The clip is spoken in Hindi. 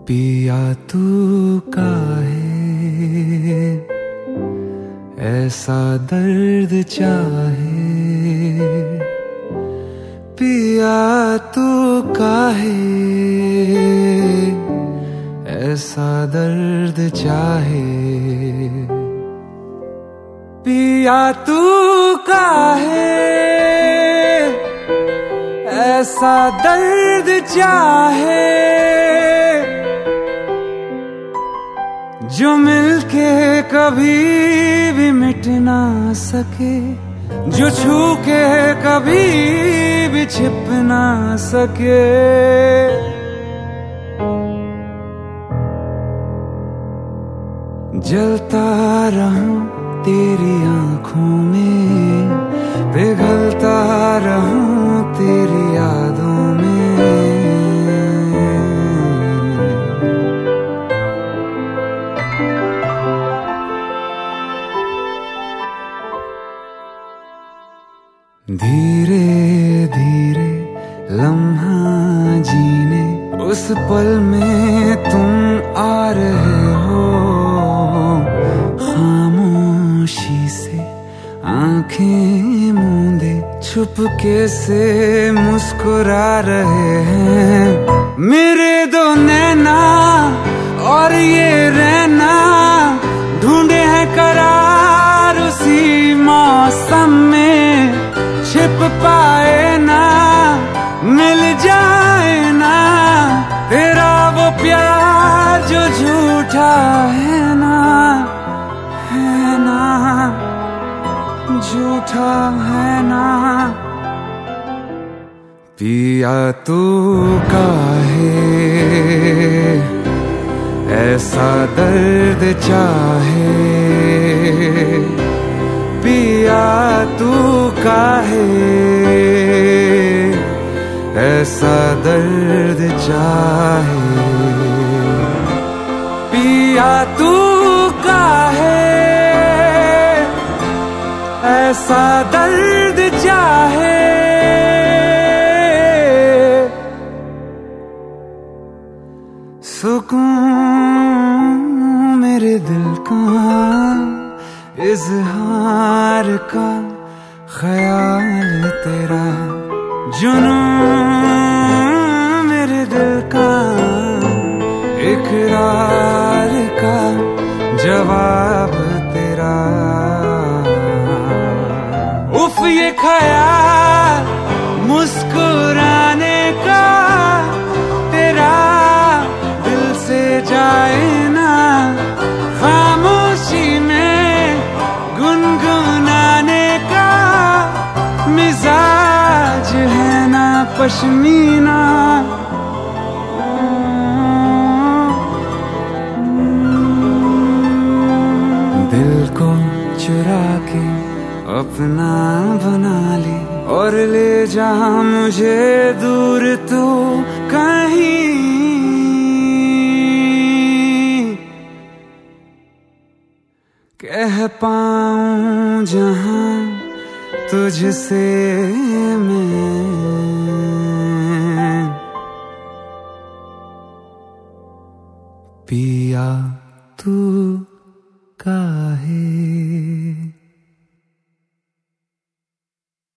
पिया तू काहे ऐसा दर्द चाहे, पिया तू काहे ऐसा दर्द चाहे, पिया तू काहे ऐसा दर्द चाहे, जो मिलके कभी भी मिट ना सके, जो छू के कभी भी छिप ना सके। जलता रहूं तेरी आंखों में, पिघलता रहूं तेरी यादों में। धीरे धीरे लम्हा जीने उस पल में तुम आ रहे हो, खामोशी से आंखें मूंदे छुपके से मुस्कुरा रहे हैं। मेरे दो नैना और ये रहना ढूंढे हैं करार उसी मौसम में, छिप पाए ना मिल जाए ना तेरा वो प्यार जो झूठा है ना, है ना झूठा है ना। पिया तू काहे ऐसा दर्द चाहे, पिया तू काहे ऐसा दर्द चाहे, पिया तू काहे ऐसा दर्द चाहे। सुकून मेरे दिल का इजहार का ख्याल तेरा, जुनून मेरे दिल का इकरार का जवाब तेरा। उफ ये ख्याल मुस्कुराने का तेरा दिल से जाए ना, खामोशी में गुनगुनाने का मिजाज है ना पश्मीना। दिल को चुरा के अपना बना ले और ले जा मुझे दूर तो कहीं, कह पाऊं जहां तुझसे मैं, पिया तू काहे।